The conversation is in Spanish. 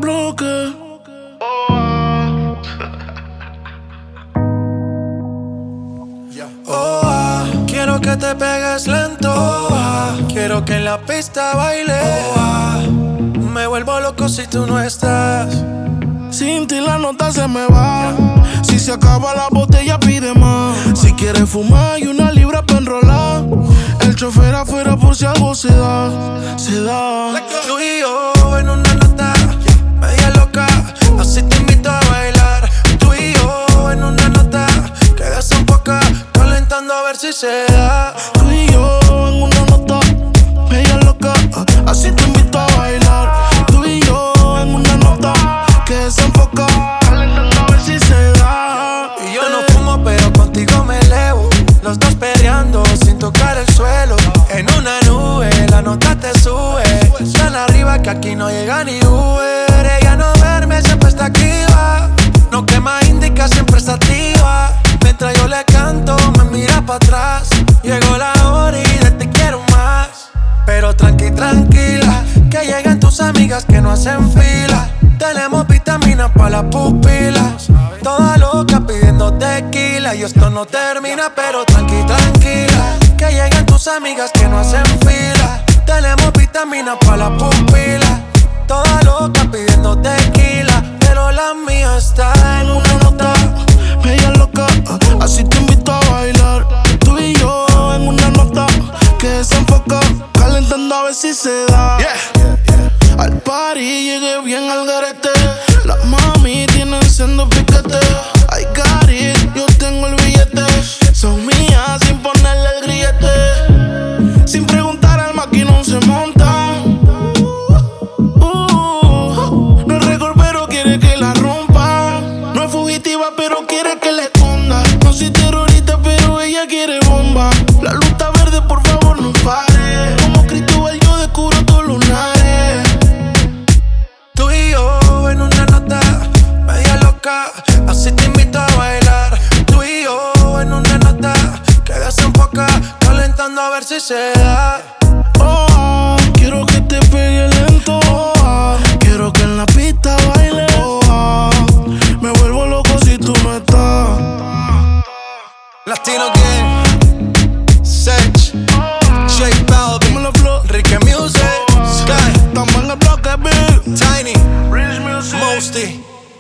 bloque. Quiero que te pegues lento. Quiero que en la pista baile. Me vuelvo loco si tú no estás. Sin ti la nota se me va. Si se acaba la botella pide más. Si quieres fumar y una libra pa' enrolar. El chofer afuera por si algo se da. Se da. Tú y yo en una nota media loca. Así te invito a bailar. Tú y yo en una nota que desenfoca, calentando a ver si se da. Tú y yo en una nota media loca. Así te invito a bailar. Tú y yo en una nota que desenfoca, calentando a ver si se da. Y yo no fumo pero contigo me elevo. Los dos peleando sin tocar el suelo. En una nube la nota te sube. Tan arriba que aquí no llega ni Uber. Ella no duerme, siempre está activa. No quema indica, siempre está activa. Mientras yo le canto, me mira pa' atrás. Llegó la hora y de ti quiero más. Pero tranquila, que lleguen tus amigas que no hacen fila. Tenemos vitaminas pa' las pupilas. Toda loca pidiendo tequila. Y esto no termina, pero tranquila, que lleguen tus amigas que no hacen fila. Tenemos vitaminas pa' las pupilas. Toda loca pidiendo tequila. Pero la mía está en una nota media loca. Así te invito a bailar. Tú y yo en una nota que desenfoca, calentando a ver si se da. Al party llegué bien al garete. Las mami tienen siendo piquete. I got it, yo tengo el billete. Son mías sin ponerle el grillete. Sin preguntar al maquinón se monta. No es récord pero quiere que la rompa. No es fugitiva pero quiere que la esconda. No soy terrorista pero ella quiere bomba. La luz está verde, por favor no pare. Como Cristóbal yo descubro tus lunares. Tú y yo en una nota media loca. Así te invito a bailar. Tú y yo en una nota que desenfoca, calentando a ver si se da. Quiero que te pegue lento. Quiero que en la pista baile. Me vuelvo loco si tú no estás. Latino Gang.